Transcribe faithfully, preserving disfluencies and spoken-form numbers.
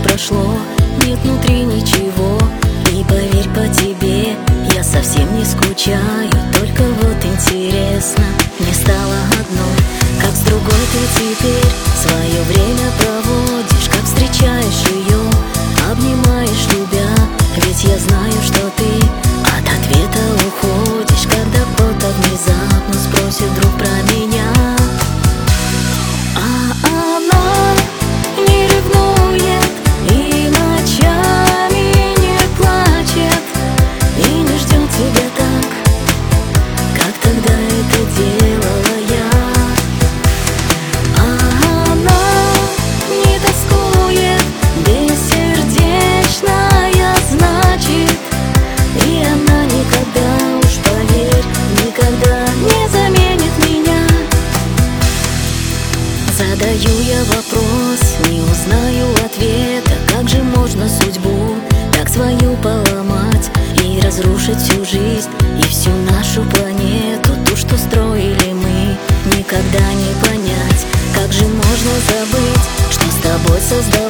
прошло, нет внутри ничего. И поверь, по тебе я совсем не скучаю. Только вот интересно, мне стало одной, как с другой ты теперь свое время проводишь, как встречаешь ее, обнимаешь, любя. Ведь я знаю, что ты от ответа уходишь, когда кто-то внезапно спросит вдруг про меня. А она не ревнует и ночами не плачет, и не ждет тебя так, как тогда это делала я. А она не тоскует, бессердечная, значит, и она никогда, уж поверь, никогда не заменит меня. Задаю я вопрос, не узнаю ответа. Как же можно судьбу так свою поломать и разрушить всю жизнь и всю нашу планету, ту, что строили мы, никогда не понять. Как же можно забыть, что с тобой создали